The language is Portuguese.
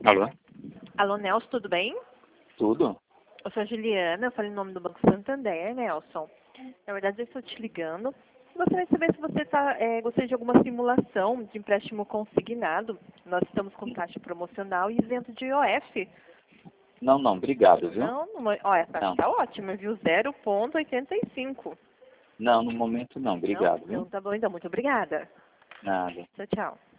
Alô? Alô, Nelson, tudo bem? Tudo? Eu sou a Juliana, eu falei em nome do Banco Santander, Nelson. Na verdade, eu estou te ligando. Gostaria de saber se você gostaria de alguma simulação de empréstimo consignado. Nós estamos com taxa promocional e isento de IOF. Não, não, obrigado, viu? Não, ó, essa taxa Não. está ótima, viu? 0,85. Não, no momento não, Não? obrigado, Então viu? tá bom, então. Muito obrigada. Nada. Tchau, tchau.